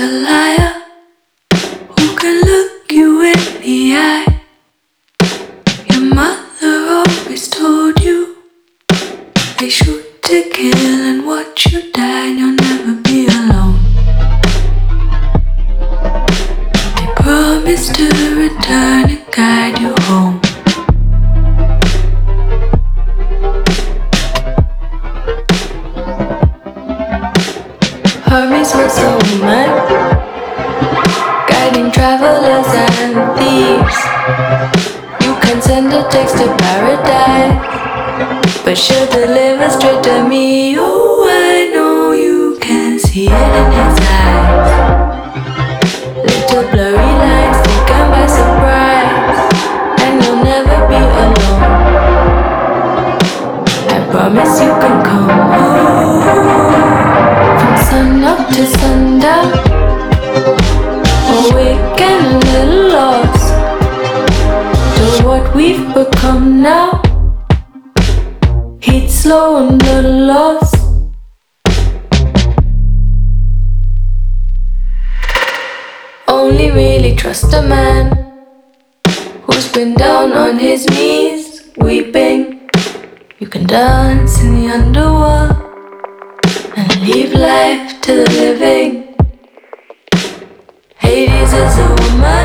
a liar who can look you in the eye. Your mother always told you they shoot to kill and watch you die and you'll never be alone. They promise to return and guide you home. Hermes was a woman, guiding travelers and thieves. You can send a text to paradise, but she'll deliver straight to me. Oh, I know you can see it in his eyes. Little blurry lines taken by surprise, and you'll never be alone. I promise you can come home. From sun up to sundown, awake and a little lost to what we've become now. Heat slow and a little lost. Only really trust a man who's been down on his knees, weeping. You can dance in the underworld and leave life to the living. Hades is a woman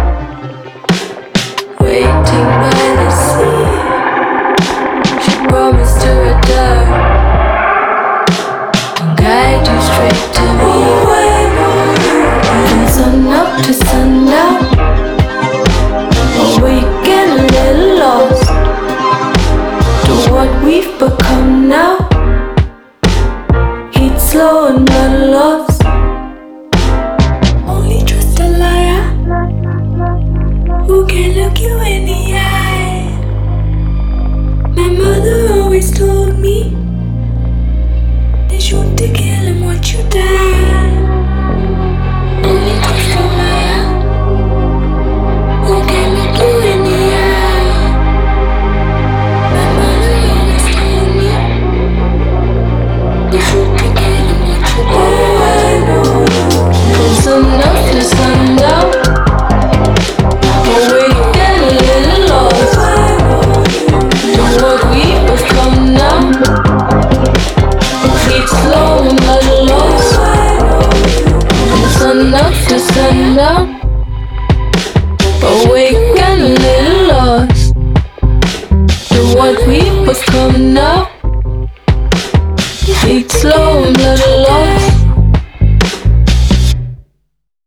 waiting by the sea. She promised to return and guide you straight to me. From sun up to sundown, awake and a little lost to what we've become now. Heat slow and not lost. Only trust a liar who can look you in the eye. My mother always told me they shoot to kill and watch you die. Only trust a liar who can look you in the eye. My mother always told me they shoot to kill and watch you die. Oh, I know you. From sun up to sundown, awake and a little lost to what we've become now. It's slow and not lost. From sun up to sundown, awake and a little lost to what we've become now. It's slow and not lost.